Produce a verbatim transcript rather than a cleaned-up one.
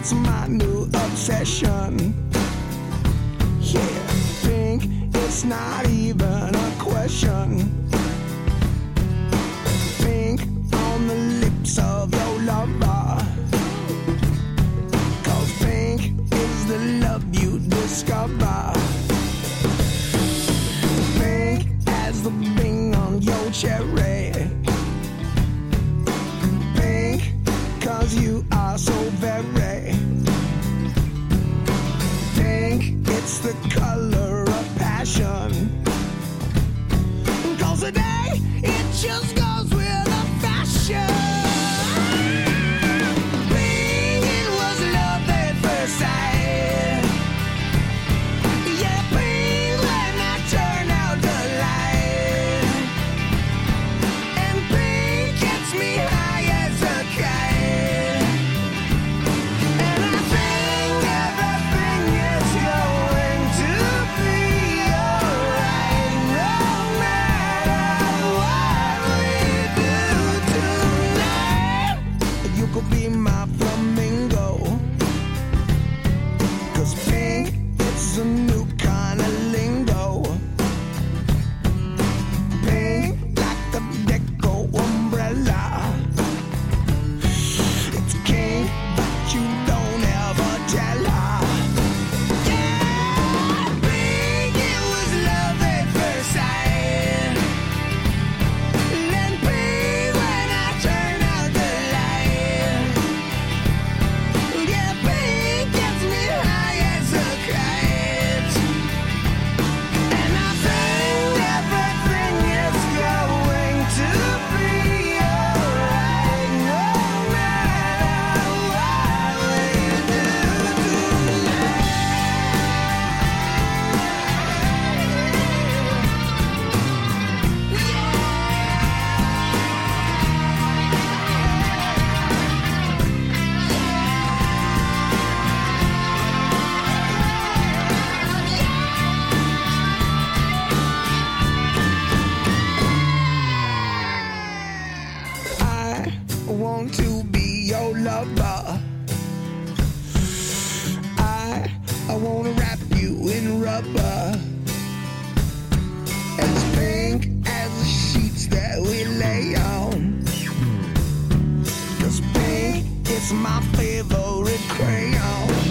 it's my new obsession. Yeah, pink, it's not even a question. Pink on the lips of your lover, 'cause pink is the love you discover. Pink as the bing on your cherry. Pink, 'cause you are so very pink. It's the color of passion. 'Cause today it just goes with the fashion. Pink, it was love at first sight. Yeah, pink when I turn out the light. And pink gets me high as a kite. And I think everything is going to be alright, no matter what we do tonight. You could be my flamingo, 'cause pink, it's a new kind of lingo. Pink, like the deco umbrella. It's king, but you don't ever tell her. Yeah, pink, it was love at first sight. And pink when I turn out the light. Yeah, pink gets me high as a kite. And I think everything is going to be alright, no matter what we do tonight. I want to be your lover. I I want to wrap you in rubber, as pink as the sheets that we lay on. 'Cause pink is my favorite crayon.